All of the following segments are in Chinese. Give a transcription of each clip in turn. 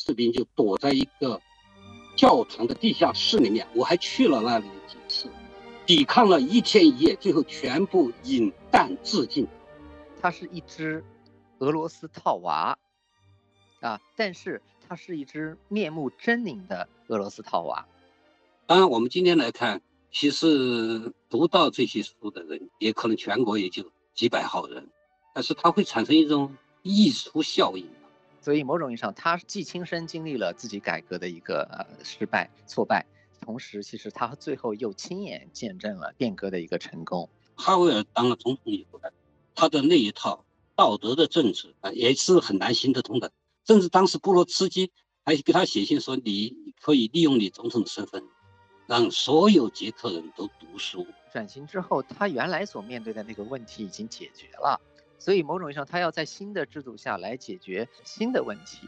士兵就躲在一个教堂的地下室里面，我还去了那里几次，抵抗了1天1夜，最后全部饮弹自尽。 它是一只俄罗斯套娃但是它是一只面目狰狞的俄罗斯套娃。 当然我们今天来看，其实读到这些书的人也可能全国也就几百号人，但是它会产生一种溢出效应。 所以某种意义上，他既亲身经历了自己改革的一个失败挫败，同时其实他最后又亲眼见证了变革的一个成功。 哈维尔当了总统以后，他的那一套道德的政治也是很难行得通的。甚至当时布罗茨基还给他写信说，你可以利用你总统的身份让所有捷克人都读书。 转型之后，他原来所面对的那个问题已经解决了，所以某种意义上他要在新的制度下来解决新的问题。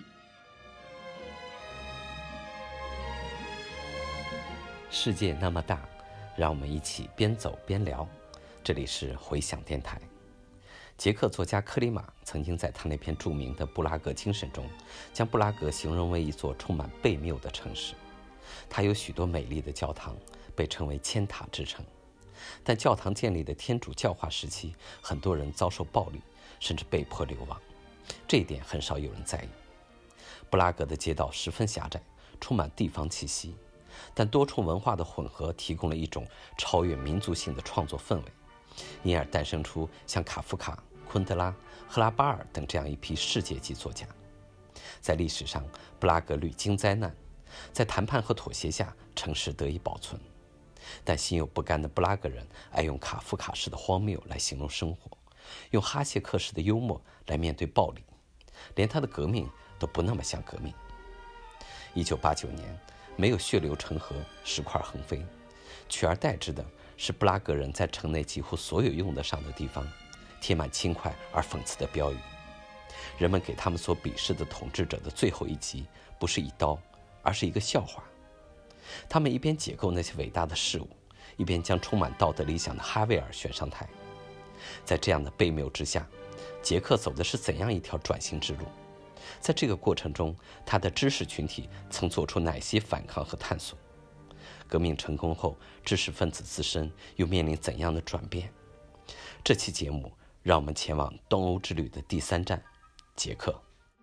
世界那么大，让我们一起边走边聊。这里是回响电台。捷克作家克里马曾经在他那篇著名的《布拉格精神》中，将布拉格形容为一座充满悖谬的城市。它有许多美丽的教堂，被称为千塔之城。但教堂建立的天主教化时期，很多人遭受暴力，甚至被迫流亡。这一点很少有人在意。布拉格的街道十分狭窄，充满地方气息，但多重文化的混合提供了一种超越民族性的创作氛围，因而诞生出像卡夫卡、昆德拉、赫拉巴尔等这样一批世界级作家。在历史上，布拉格屡经灾难，在谈判和妥协下，城市得以保存。但心有不甘的布拉格人爱用卡夫卡式的荒谬来形容生活，用哈谢克式的幽默来面对暴力，连他的革命都不那么像革命。1989年，没有血流成河、石块横飞，取而代之的是布拉格人在城内几乎所有用得上的地方贴满轻快而讽刺的标语。人们给他们所鄙视的统治者的最后一击，不是一刀，而是一个笑话。他们一边解构那些伟大的事物，一边将充满道德理想的哈维尔选上台。在这样的悖谬之下，捷克走的是怎样一条转型之路？在这个过程中，他的知识群体曾做出哪些反抗和探索？革命成功后，知识分子自身又面临怎样的转变？这期节目让我们前往东欧之旅的第3站——捷克。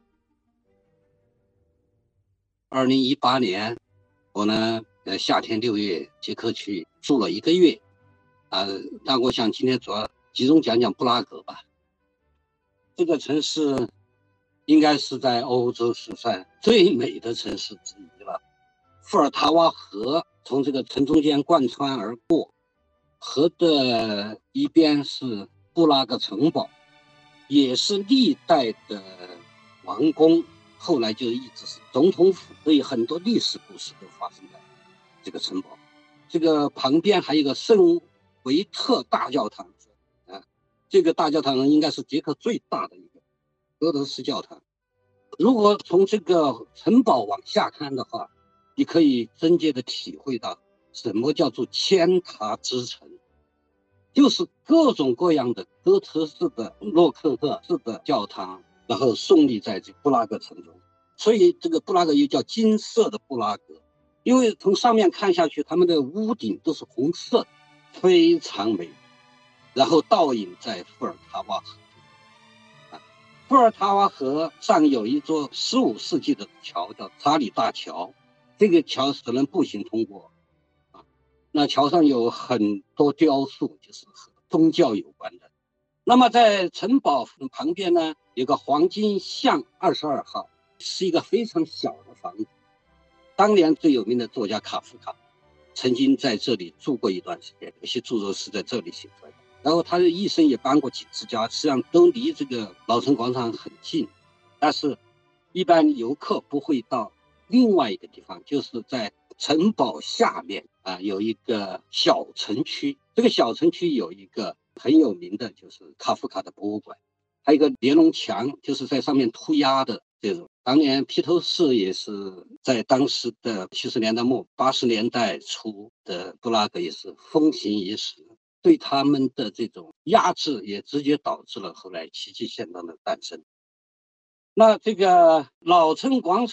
2018年，我呢夏天6月捷克去住了1个月，那我想今天主要集中讲讲布拉格吧。这个城市应该是在欧洲是算最美的城市之一了。伏尔塔瓦河从这个城中间贯穿而过，河的一边是布拉格城堡，也是历代的王宫，后来就一直是总统府，所以很多历史故事都发生在这个城堡。这个旁边还有一个圣维特大教堂，这个大教堂应该是捷克最大的一个俄罗斯教堂。如果从这个城堡往下看的话，你可以真切的体会到什么叫做千塔之城，就是各种各样的哥特式的、洛可可式的教堂，然后耸立在这布拉格城中。所以这个布拉格又叫金色的布拉格，因为从上面看下去，他们的屋顶都是红色，非常美。然后倒影在伏尔塔瓦河，伏尔塔瓦河上有一座15世纪的桥，叫查理大桥。这个桥只能步行通过，那桥上有很多雕塑，就是和宗教有关的。那么在城堡旁边呢，有个黄金巷22号，是一个非常小的房子。当年最有名的作家卡夫卡曾经在这里住过一段时间，有些著作是在这里写出来的。然后他的一生也搬过几次家，实际上都离这个老城广场很近，但是一般游客不会到另外一个地方，就是在城堡下面有一个小城区。这个小城区有一个很有名的，就是卡夫卡的博物馆，还有一个连龙墙，就是在上面涂鸦的这种。当年披头士也是在当时的70年代末80年代初的布拉格也是风行一时，对他们的这种压制也直接导致了后来奇迹宪章的诞生。那这个老城广场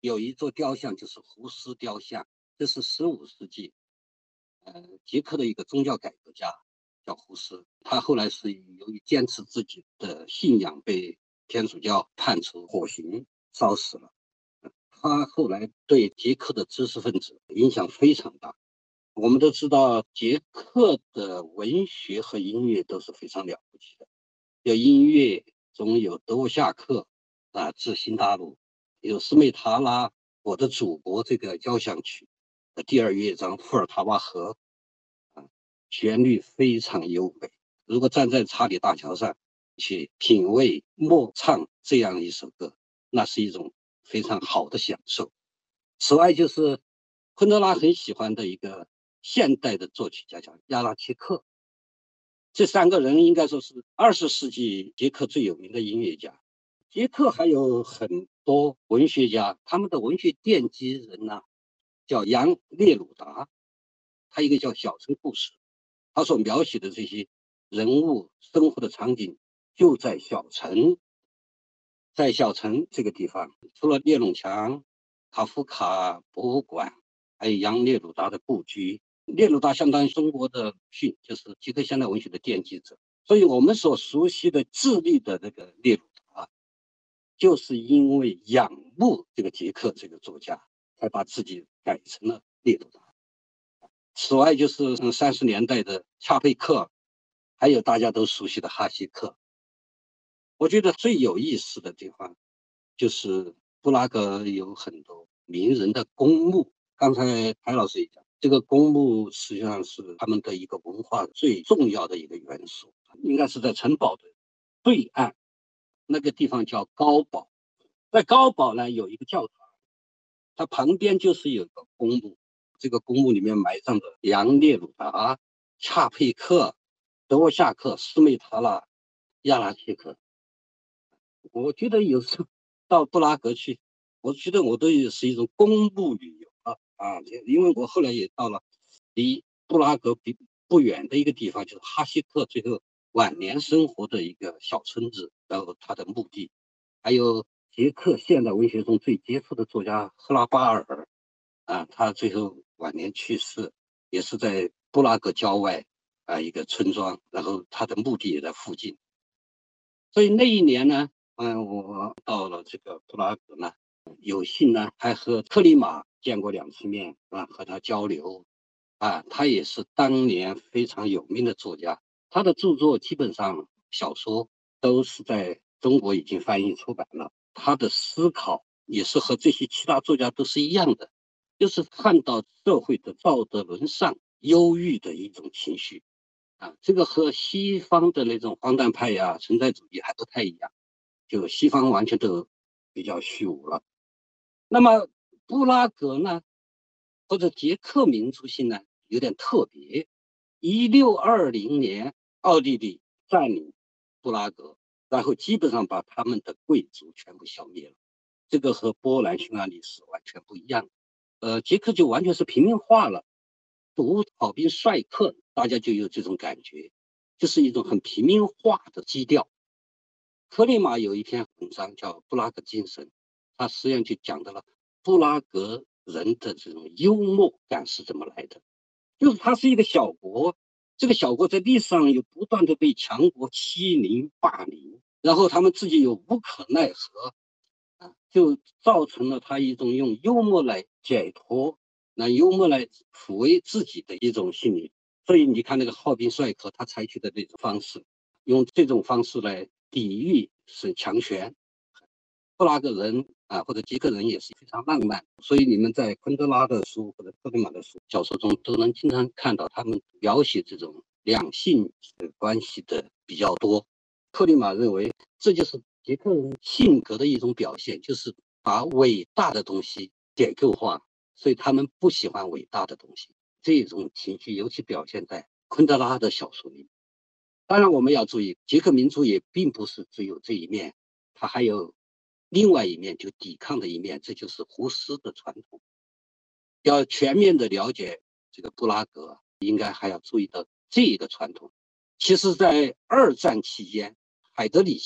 有一座雕像，就是胡斯雕像，这是15世纪，捷克的一个宗教改革家，叫胡斯。他后来是由于坚持自己的信仰，被天主教判处火刑烧死了。他后来对捷克的知识分子影响非常大。我们都知道，捷克的文学和音乐都是非常了不起的。有音乐中有德沃夏克致新大陆，有斯梅塔拉《我的祖国》这个交响曲的第2乐章伏尔塔瓦河，旋律非常优美。如果站在查理大桥上去品味默唱这样一首歌，那是一种非常好的享受。此外，就是昆德拉很喜欢的一个现代的作曲家叫亚拉切克。这3个人应该说是20世纪捷克最有名的音乐家。捷克还有很多文学家，他们的文学奠基人叫杨列鲁达，他一个叫《小城故事》，他所描写的这些人物生活的场景就在小城。在小城这个地方，除了列侬墙、卡夫卡博物馆，还有杨列鲁达的故居。列鲁达相当于中国的逊，就是捷克现代文学的奠基者。所以我们所熟悉的智利的这个列鲁达，就是因为仰慕这个捷克这个作家，才把自己改成了列鲁达。此外，就是30年代的恰佩克，还有大家都熟悉的哈希克。我觉得最有意思的地方就是布拉格有很多名人的公墓。刚才台老师也讲，这个公墓实际上是他们的一个文化最重要的一个元素，应该是在城堡的对岸，那个地方叫高堡。在高堡呢有一个教堂，它旁边就是有个公墓，这个公墓里面埋葬着杨列鲁达、恰佩克、德沃夏克、斯梅塔拉、亚拉切克。我觉得有时候到布拉格去，我觉得我都是一种公墓旅游因为我后来也到了离布拉格不远的一个地方，就是哈希克最后晚年生活的一个小村子，然后他的墓地，还有捷克现代文学中最杰出的作家赫拉巴尔他最后晚年去世，也是在布拉格郊外一个村庄，然后他的墓地也在附近。所以那一年呢，我到了这个布拉格呢，有幸呢还和克里马见过2次面和他交流他也是当年非常有名的作家，他的著作基本上小说都是在中国已经翻译出版了。他的思考也是和这些其他作家都是一样的，就是看到社会的道德沦丧、忧郁的一种情绪这个和西方的那种荒诞派存在主义还不太一样，就西方完全都比较虚无了。那么布拉格呢，或者捷克民族性呢，有点特别。1620年，奥地利占领布拉格，然后基本上把他们的贵族全部消灭了。这个和波兰、匈牙利是完全不一样的。捷克就完全是平民化了，独好兵帅克，大家就有这种感觉，就是一种很平民化的基调。克里马有一篇文章叫《布拉格精神》，他实际上就讲到了布拉格人的这种幽默感是怎么来的。就是它是一个小国，这个小国在历史上有不断的被强国欺凌霸凌，然后他们自己又无可奈何就造成了他一种用幽默来解脱，幽默来抚慰自己的一种心理。所以你看那个好兵帅克，他采取的那种方式，用这种方式来抵御是强权。布拉格人或者捷克人也是非常浪漫，所以你们在昆德拉的书或者克里马的书小说中都能经常看到他们描写这种两性关系的比较多。克里马认为这就是捷克人性格的一种表现，就是把伟大的东西解构化，所以他们不喜欢伟大的东西。这种情绪尤其表现在昆德拉的小说里。当然我们要注意，捷克民族也并不是只有这一面，它还有另外一面，就抵抗的一面，这就是胡斯的传统。要全面的了解这个布拉格，应该还要注意到这一个传统。其实在2战期间，海德里希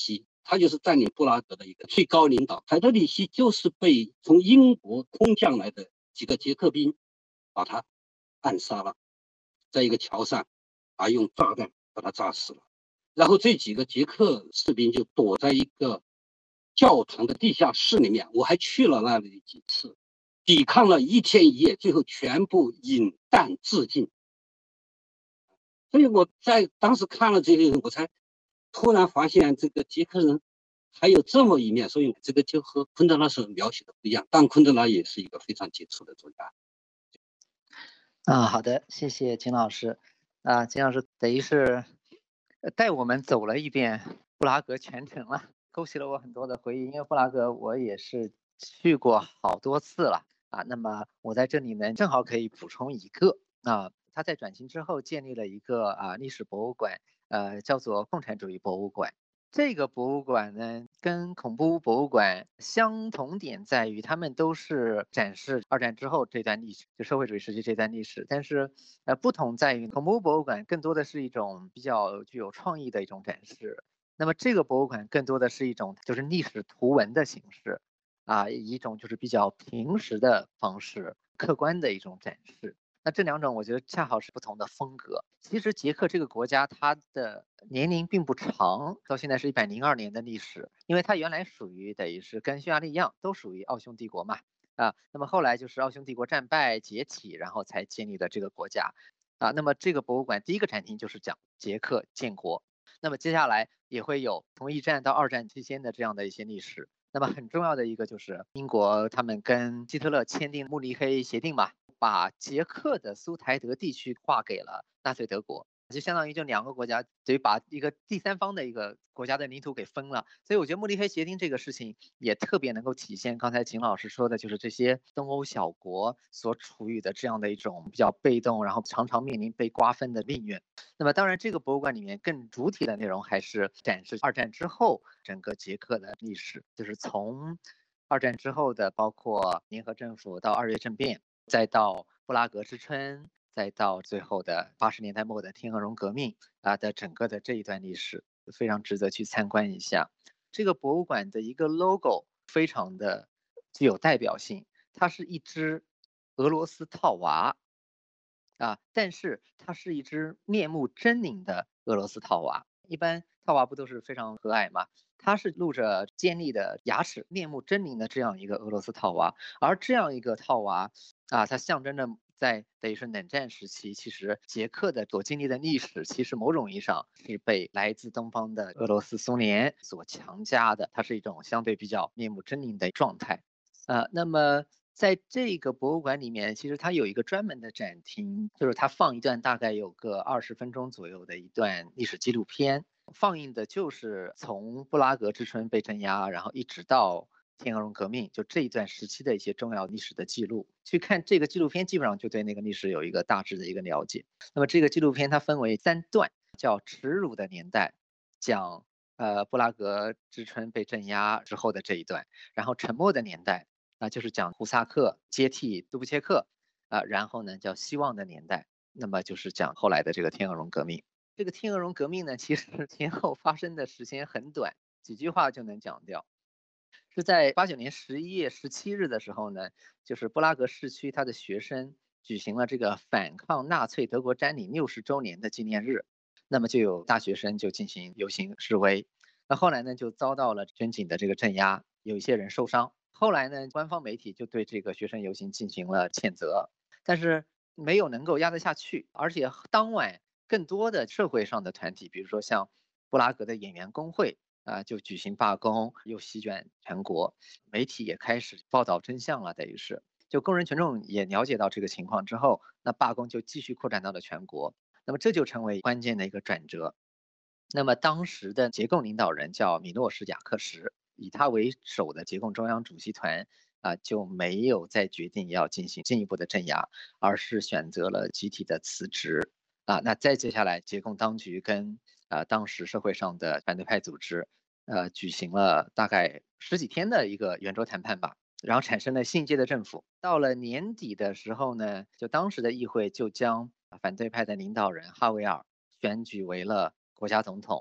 他就是占领布拉格的一个最高领导。海德里希就是被从英国空降来的几个捷克兵把他暗杀了，在一个桥上用炸弹把他炸死了。然后这几个捷克士兵就躲在一个教堂的地下室里面，我还去了那里几次，抵抗了1天1夜，最后全部饮弹自尽。所以我在当时看了这些，我才突然发现这个捷克人还有这么一面，所以这个就和昆德拉所描写的不一样。但昆德拉也是一个非常杰出的作家。 好的，谢谢金老师。金老师等于是带我们走了一遍布拉格全程了，勾起了我很多的回忆。因为布拉格我也是去过好多次了那么我在这里呢正好可以补充一个他在转型之后建立了一个历史博物馆，叫做共产主义博物馆。这个博物馆呢，跟恐怖博物馆相同点在于，他们都是展示二战之后这段历史，就社会主义时期这段历史。但是，不同在于，恐怖博物馆更多的是一种比较具有创意的一种展示，那么这个博物馆更多的是一种就是历史图文的形式，以一种就是比较平实的方式，客观的一种展示。那这两种我觉得恰好是不同的风格。其实捷克这个国家它的年龄并不长，到现在是102年的历史，因为它原来属于等于是跟匈牙利一样，都属于奥匈帝国嘛那么后来就是奥匈帝国战败解体，然后才建立的这个国家那么这个博物馆第一个展厅就是讲捷克建国，那么接下来也会有从1战到2战期间的这样的一些历史。那么很重要的一个就是英国他们跟希特勒签订慕尼黑协定嘛，把捷克的苏台德地区划给了纳粹德国，就相当于就2个国家等于把一个第三方的一个国家的领土给分了。所以我觉得慕尼黑协定这个事情也特别能够体现刚才秦老师说的，就是这些东欧小国所处于的这样的一种比较被动，然后常常面临被瓜分的命运。那么当然这个博物馆里面更主体的内容还是展示二战之后整个捷克的历史，就是从二战之后的包括联合政府到2月政变，再到布拉格之春，再到最后的80年代末的天鹅绒革命的整个的这一段历史，非常值得去参观一下。这个博物馆的一个 logo 非常的具有代表性，它是一只俄罗斯套娃但是它是一只面目狰狞的俄罗斯套娃。一般套娃不都是非常和蔼吗？它是露着尖利的牙齿，面目狰狞的这样一个俄罗斯套娃。而这样一个套娃它象征着在等于是冷战时期，其实捷克的所经历的历史，其实某种意义上是被来自东方的俄罗斯苏联所强加的，它是一种相对比较面目狰狞的状态那么在这个博物馆里面，其实它有一个专门的展厅，就是它放一段大概有个20分钟左右的一段历史纪录片，放映的就是从布拉格之春被镇压，然后一直到天鹅绒革命，就这一段时期的一些重要历史的记录。去看这个纪录片，基本上就对那个历史有一个大致的一个了解。那么这个纪录片它分为3段，叫耻辱的年代，讲布拉格之春被镇压之后的这一段，然后沉默的年代就是讲胡萨克接替杜布切克然后呢叫希望的年代，那么就是讲后来的这个天鹅绒革命。这个天鹅绒革命呢，其实前后发生的时间很短，几句话就能讲掉。是在89年11月17日的时候呢，就是布拉格市区他的学生举行了这个反抗纳粹德国占领60周年的纪念日，那么就有大学生就进行游行示威，那后来呢就遭到了军警的这个镇压，有一些人受伤。后来呢，官方媒体就对这个学生游行进行了谴责，但是没有能够压得下去，而且当晚更多的社会上的团体，比如说像布拉格的演员工会就举行罢工，又席卷全国，媒体也开始报道真相了，等于是就工人群众也了解到这个情况之后，那罢工就继续扩展到了全国，那么这就成为关键的一个转折。那么当时的捷共领导人叫米洛什雅克什，以他为首的捷共中央主席团就没有再决定要进行进一步的镇压，而是选择了集体的辞职那再接下来捷共当局跟当时社会上的反对派组织举行了大概10几天的一个圆桌谈判吧，然后产生了新一届的政府。到了年底的时候呢，就当时的议会就将反对派的领导人哈维尔选举为了国家总统，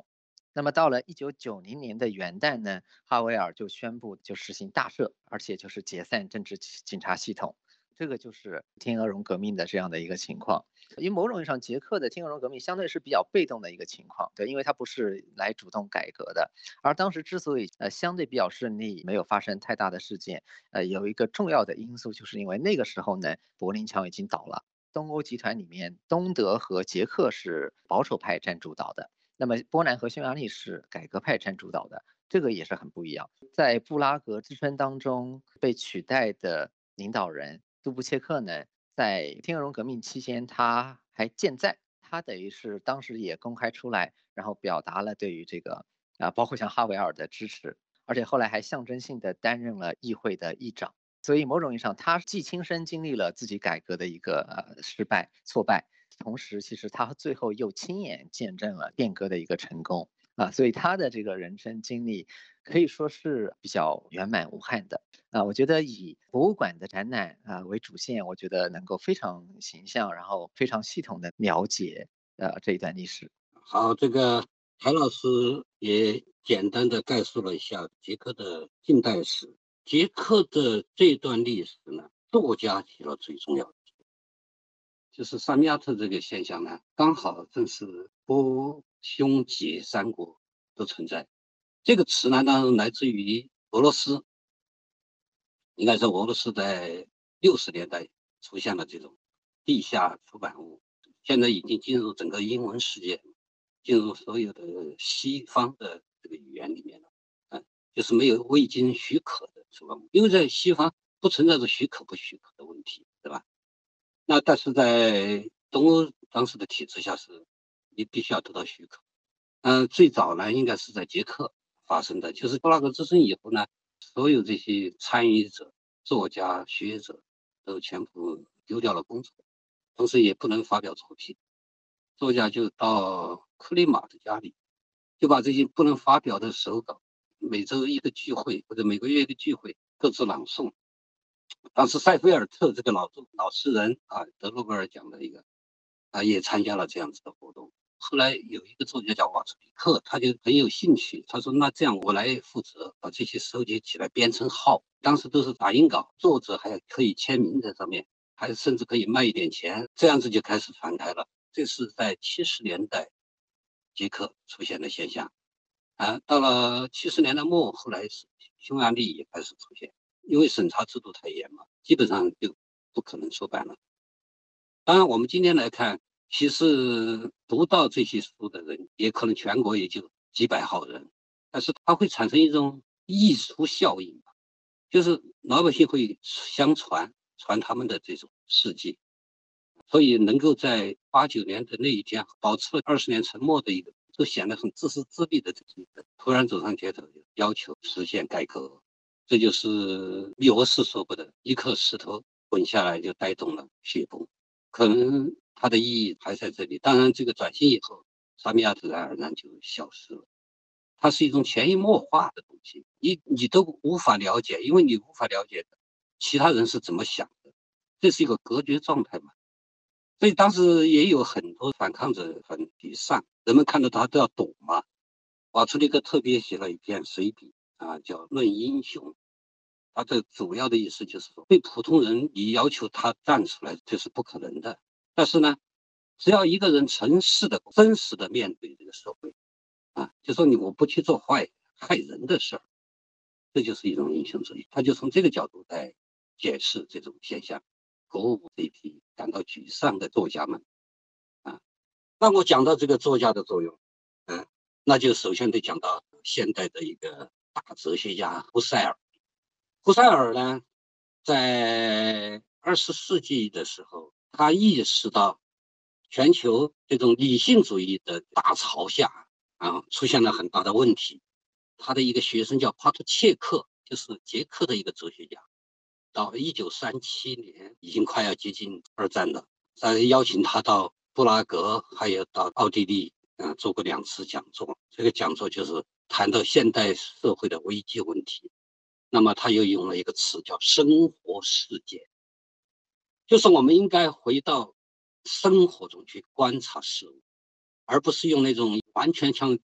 那么到了1990年的元旦呢，哈维尔就宣布就实行大赦，而且就是解散政治警察系统。这个就是天鹅绒革命的这样的一个情况。因为某种意义上，捷克的天鹅绒革命相对是比较被动的一个情况，对，因为它不是来主动改革的。而当时之所以相对比较顺利，没有发生太大的事件，有一个重要的因素，就是因为那个时候呢，柏林墙已经倒了，东欧集团里面，东德和捷克是保守派占主导的。那么波兰和匈牙利是改革派占主导的，这个也是很不一样。在布拉格之春当中被取代的领导人杜布切克呢，在天鹅绒革命期间他还健在，他等于是当时也公开出来，然后表达了对于这个包括像哈维尔的支持，而且后来还象征性的担任了议会的议长。所以某种意义上，他既亲身经历了自己改革的一个失败挫败，同时其实他最后又亲眼见证了变革的一个成功所以他的这个人生经历可以说是比较圆满无憾的我觉得以博物馆的展览为主线，我觉得能够非常形象，然后非常系统的了解这一段历史。 好，这个谭老师也简单的概述了一下捷克的近代史。捷克的这段历史呢，作家起了最重要的作用，就是萨米亚特这个现象呢，刚好正是波匈捷三国都存在。这个词呢，当然来自于俄罗斯，应该说俄罗斯在60年代出现了这种地下出版物，现在已经进入整个英文世界，进入所有的西方的这个语言里面了。就是没有未经许可的出版物，因为在西方不存在着许可不许可的问题，对吧？那但是在东欧当时的体制下是，你必须要得到许可。最早呢，应该是在捷克发生的，就是布拉格之春以后呢，所有这些参与者、作家、学者都全部丢掉了工作，同时也不能发表作品。作家就到克里马的家里，就把这些不能发表的手稿，每周一个聚会或者每个月一个聚会，各自朗诵。当时塞菲尔特这个老诗人得诺贝尔奖的一个也参加了这样子的活动。后来有一个作家叫瓦茨比克，他就很有兴趣，他说那这样我来负责把这些收集起来编成号，当时都是打印稿，作者还可以签名在上面，还甚至可以卖一点钱，这样子就开始传开了。这是在70年代捷克出现的现象到了70年代末，后来是匈牙利也开始出现，因为审查制度太严嘛，基本上就不可能出版了。当然我们今天来看，其实读到这些书的人也可能全国也就几百号人，但是它会产生一种溢出效应，就是老百姓会相传他们的这种事迹，所以能够在89年的那一天保持了20年沉默的一个都显得很自私自利的这些人突然走上街头要求实现改革，这就是米俄斯说过的一颗石头滚下来就带动了雪崩，可能它的意义还在这里。当然这个转型以后萨米亚自然而然就消失了，它是一种潜移默化的东西，你都无法了解，因为你无法了解其他人是怎么想的，这是一个隔绝状态嘛。所以当时也有很多反抗者很沮丧，人们看到他都要躲嘛。瓦茨利克特别写了一篇随笔叫《论英雄》，他的主要的意思就是说，对普通人你要求他站出来，这是不可能的。但是呢，只要一个人诚实的、真实的面对这个社会就说我不去做害人的事儿，这就是一种英雄主义。他就从这个角度来解释这种现象，鼓舞这批感到沮丧的作家们那我讲到这个作家的作用那就首先得讲到现代的一个大哲学家胡塞尔。胡塞尔呢，在20世纪的时候，他意识到全球这种理性主义的大潮下出现了很大的问题。他的一个学生叫帕特切克，就是捷克的一个哲学家，到1937年已经快要接近二战了，再邀请他到布拉格还有到奥地利做过2次讲座。这个讲座就是谈到现代社会的危机问题。那么他又用了一个词叫生活事件，就是我们应该回到生活中去观察事物，而不是用那种完全像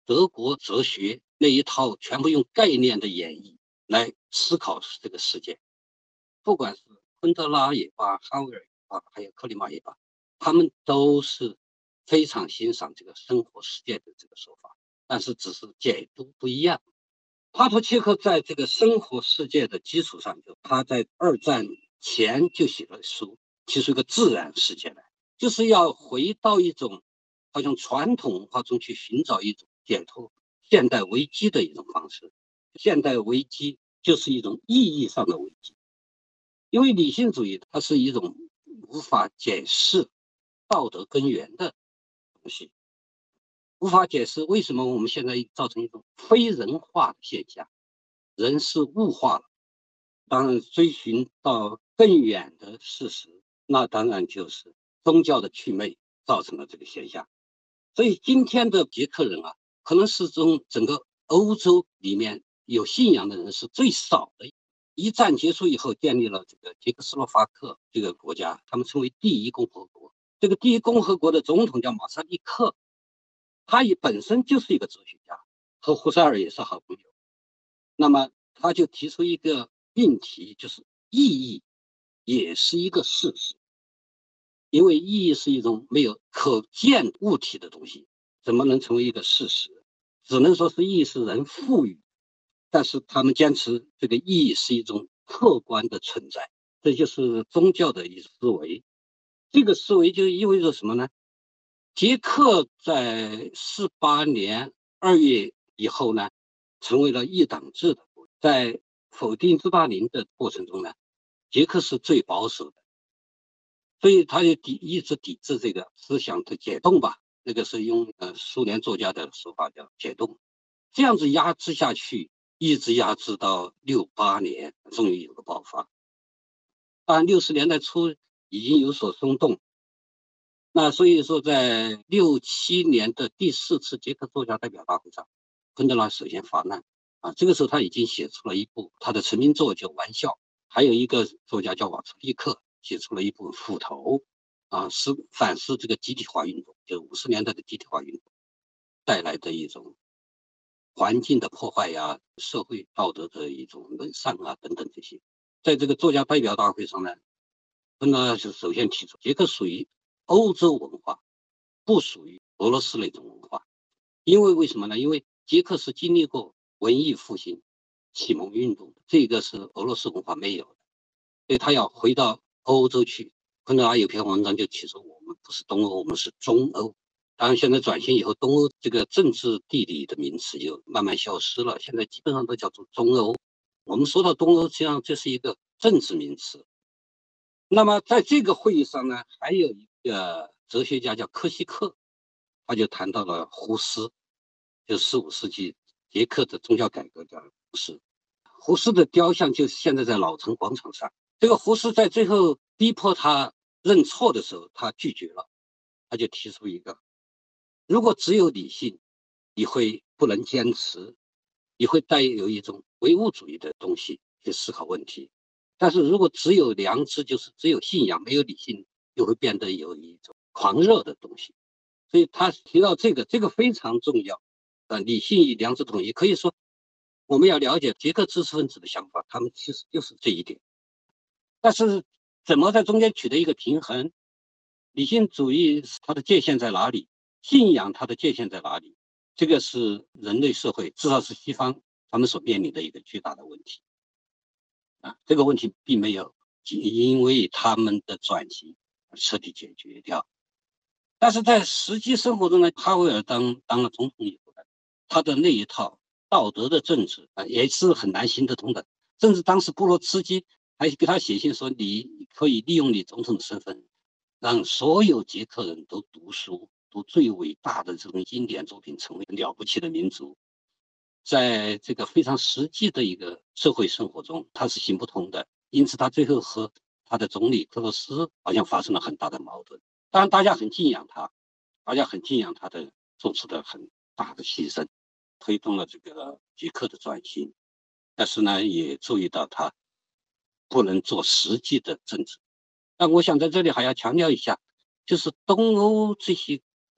德国哲学那一套全部用概念的演绎来思考这个世界。不管是昆德拉也罢，哈维尔也罢，还有克里马也罢，他们都是非常欣赏这个生活世界的这个说法，但是只是解读不一样。帕托切克在这个生活世界的基础上，就他在2战前就写了书，提出一个自然世界来，就是要回到一种好像传统文化中去寻找一种解脱现代危机的一种方式。现代危机就是一种意义上的危机，因为理性主义它是一种无法解释道德根源的东西，无法解释为什么我们现在造成一种非人化的现象，人是物化了。当然追寻到更远的事实，那当然就是宗教的祛魅造成了这个现象。所以今天的捷克人啊，可能是从整个欧洲里面有信仰的人是最少的。一战结束以后，建立了这个捷克斯洛伐克这个国家，他们称为第一共和国。这个第一共和国的总统叫马萨利克，他也本身就是一个哲学家，和胡塞尔也是好朋友。那么他就提出一个命题，就是意义也是一个事实，因为意义是一种没有可见物体的东西，怎么能成为一个事实？只能说是意义是人赋予，但是他们坚持这个意义是一种客观的存在，这就是宗教的一思维。这个思维就意味着什么呢？捷克在48年2月以后呢，成为了一党制的国家。在否定斯大林的过程中呢，捷克是最保守的，所以他就一直抵制这个思想的解冻吧，那个是用苏联作家的说法叫解冻。这样子压制下去，一直压制到68年，终于有个爆发。当然60年代初已经有所松动。那所以说，在67年的第4次捷克作家代表大会上，昆德拉首先发难啊。这个时候他已经写出了一部他的成名作叫《玩笑》，还有一个作家叫瓦茨利克写出了一部《斧头》啊，是反思这个集体化运动，就50年代的集体化运动带来的一种环境的破坏呀、社会道德的一种沦丧啊等等这些。在这个作家代表大会上呢，昆德拉就首先提出，捷克属于欧洲文化，不属于俄罗斯那种文化。因为为什么呢？因为捷克是经历过文艺复兴、启蒙运动的，这个是俄罗斯文化没有的，所以他要回到欧洲去。昆德拉有篇文章就提出，我们不是东欧，我们是中欧。当然现在转型以后，东欧这个政治地理的名词就慢慢消失了，现在基本上都叫做中欧。我们说到东欧，实际上这是一个政治名词。那么在这个会议上呢，还有一个哲学家叫科西克，他就谈到了胡斯，就15世纪捷克的宗教改革家胡斯。胡斯的雕像就现在在老城广场上。这个胡斯在最后逼迫他认错的时候，他拒绝了，他就提出一个：如果只有理性，你会不能坚持，你会带有一种唯物主义的东西去思考问题。但是如果只有良知，就是只有信仰，没有理性，就会变得有一种狂热的东西。所以他提到这个非常重要。理性与良知统一，可以说我们要了解捷克知识分子的想法，他们其实就是这一点。但是怎么在中间取得一个平衡？理性主义它的界限在哪里？信仰它的界限在哪里？这个是人类社会，至少是西方他们所面临的一个巨大的问题。这个问题并没有因为他们的转型彻底解决掉。但是在实际生活中呢，哈维尔当了总统以后呢，他的那一套道德的政治也是很难行得通的。甚至当时布罗茨基还给他写信说，你可以利用你总统的身份，让所有捷克人都读书，读最伟大的这种经典作品，成为了不起的民族。在这个非常实际的一个社会生活中，他是行不通的。因此他最后和他的总理克洛斯好像发生了很大的矛盾。当然大家很敬仰他，大家很敬仰他的做出的很大的牺牲，推动了这个捷克的转型。但是呢，也注意到他不能做实际的政治。那我想在这里还要强调一下，就是东欧这些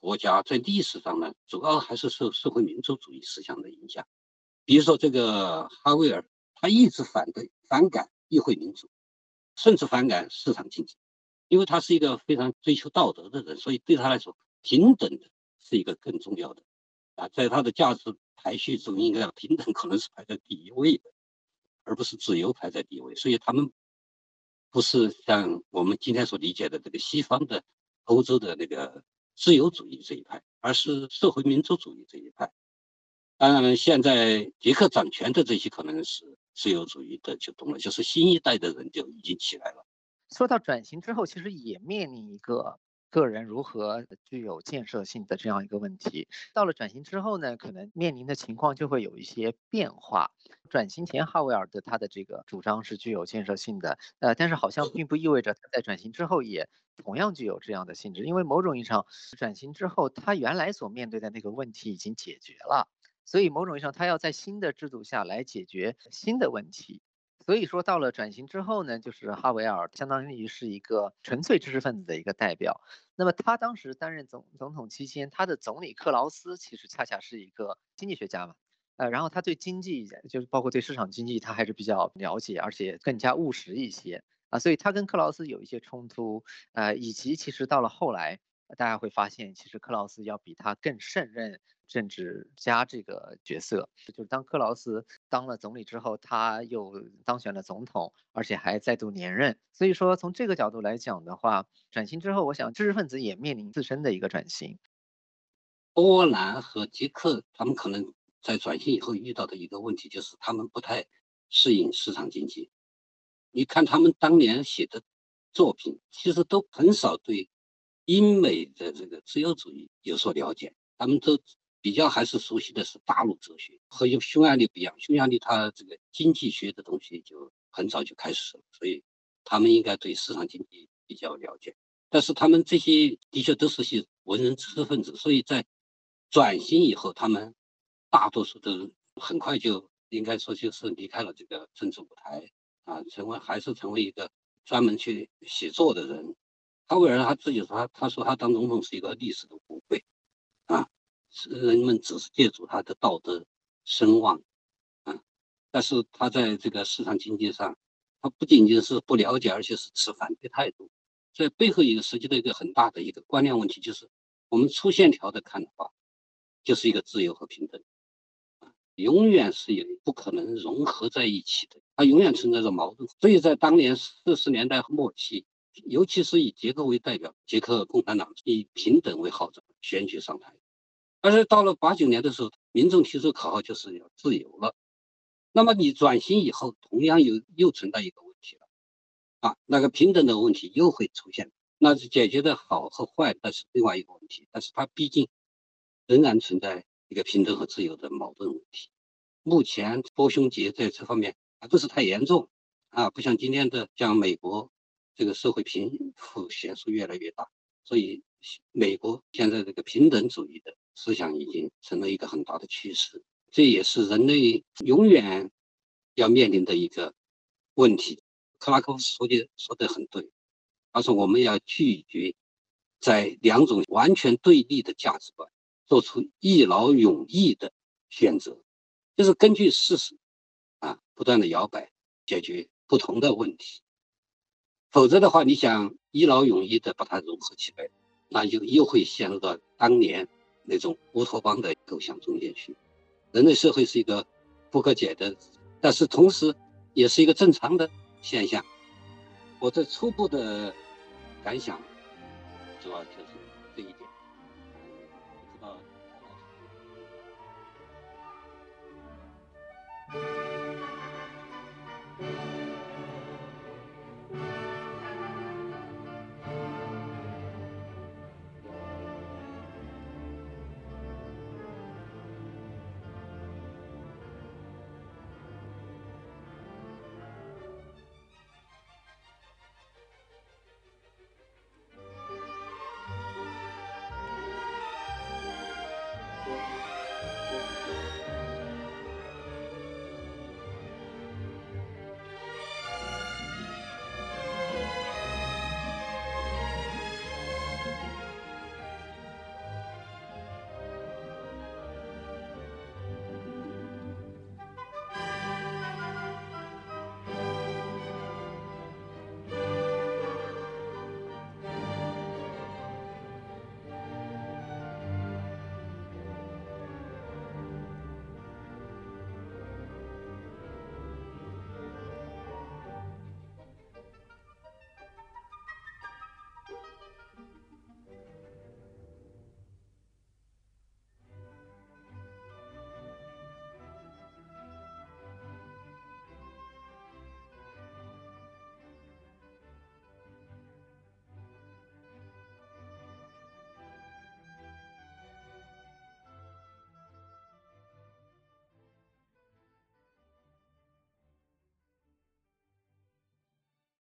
国家在历史上呢，主要还是受社会民主主义思想的影响。比如说这个哈维尔，他一直反感议会民主，甚至反感市场经济，因为他是一个非常追求道德的人，所以对他来说，平等的是一个更重要的在他的价值排序中，应该平等可能是排在第一位的，而不是自由排在第一位。所以他们不是像我们今天所理解的这个西方的欧洲的那个自由主义这一派，而是社会民主主义这一派。当然，现在捷克掌权的这些可能是自由主义的就懂了，就是新一代的人就已经起来了。 说到转型之后，其实也面临一个个人如何具有建设性的这样一个问题。到了转型之后呢，可能面临的情况就会有一些变化。转型前，哈维尔的他的这个主张是具有建设性的，但是好像并不意味着他在转型之后也同样具有这样的性质，因为某种意义上，转型之后他原来所面对的那个问题已经解决了。所以某种意义上，他要在新的制度下来解决新的问题。所以说，到了转型之后呢，就是哈维尔相当于是一个纯粹知识分子的一个代表。那么他当时担任总统期间，他的总理克劳斯其实恰恰是一个经济学家嘛，然后他对经济，就是包括对市场经济，他还是比较了解，而且更加务实一些所以他跟克劳斯有一些冲突，以及其实到了后来，大家会发现，其实克劳斯要比他更胜任政治家这个角色。就是当克劳斯当了总理之后，他又当选了总统，而且还再度连任。所以说，从这个角度来讲的话，转型之后，我想知识分子也面临自身的一个转型。 波兰和捷克他们可能在转型以后遇到的一个问题，就是他们不太适应市场经济。你看他们当年写的作品，其实都很少对英美的这个自由主义有所了解，他们都比较还是熟悉的是大陆哲学。和匈牙利不一样，匈牙利它这个经济学的东西就很早就开始了，所以他们应该对市场经济比较了解。但是他们这些的确都是些文人知识分子，所以在转型以后，他们大多数都很快就应该说就是离开了这个政治舞台还是成为一个专门去写作的人。哈维尔他自己说，他说他当总统是一个历史的误会是人们只是借助他的道德声望但是他在这个市场经济上，他不仅仅是不了解，而且是持反对态度。这背后一个实际的一个很大的一个观念问题，就是我们粗线条的看的话，就是一个自由和平等永远是不可能融合在一起的，它永远存在着矛盾。所以在当年40年代末期，尤其是以捷克为代表，捷克共产党以平等为号召选举上台。但是到了89年的时候，民众提出口号就是要自由了。那么你转型以后，同样又存在一个问题了那个平等的问题又会出现。那是解决的好和坏，那是另外一个问题。但是它毕竟仍然存在一个平等和自由的矛盾问题。目前波匈节在这方面还不是太严重不像今天的像美国这个社会贫富悬殊越来越大，所以美国现在这个平等主义的思想已经成了一个很大的趋势。这也是人类永远要面临的一个问题。克拉科夫说的很对，他说我们要拒绝在两种完全对立的价值观做出一劳永逸的选择，就是根据事实不断的摇摆解决不同的问题。否则的话，你想一劳永逸的把它融合起来，那就又会陷入到当年那种乌托邦的构想中间去。人类社会是一个不可解的，但是同时也是一个正常的现象。我的初步的感想主要就是这一点。不知道